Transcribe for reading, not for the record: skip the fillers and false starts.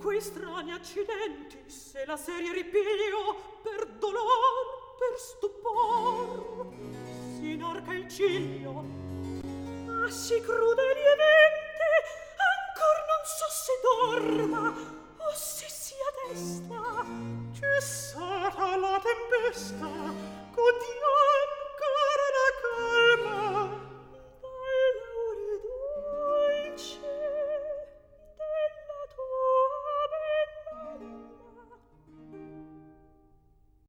quei strani accidenti, se la serie ripiglio per dolor, per stupor, si inarca il ciglio. Ah, sì crudeli eventi, ancor non so se dorma o se sia desta. Cessata la tempesta, ch'odio